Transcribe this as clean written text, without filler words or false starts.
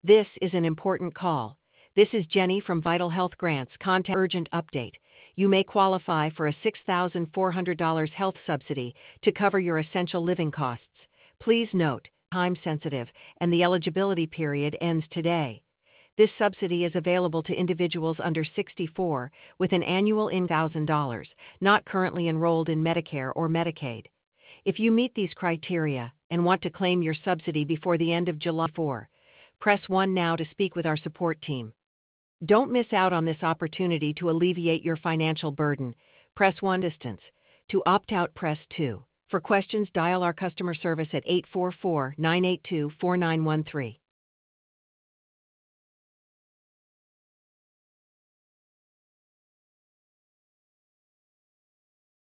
This is an important call. This is Jenny from Vital Health Grants. Contact urgent update. You may qualify for a $6,400 health subsidy to cover your essential living costs. Please note, time sensitive, and the eligibility period ends today. This subsidy is available to individuals under 64 with an annual income of $1,000, not currently enrolled in Medicare or Medicaid. If you meet these criteria and want to claim your subsidy before the end of July 4, press 1 now to speak with our support team. Don't miss out on this opportunity to alleviate your financial burden. Press 1 distance. To opt out, press 2. For questions, dial our customer service at 844-982-4913.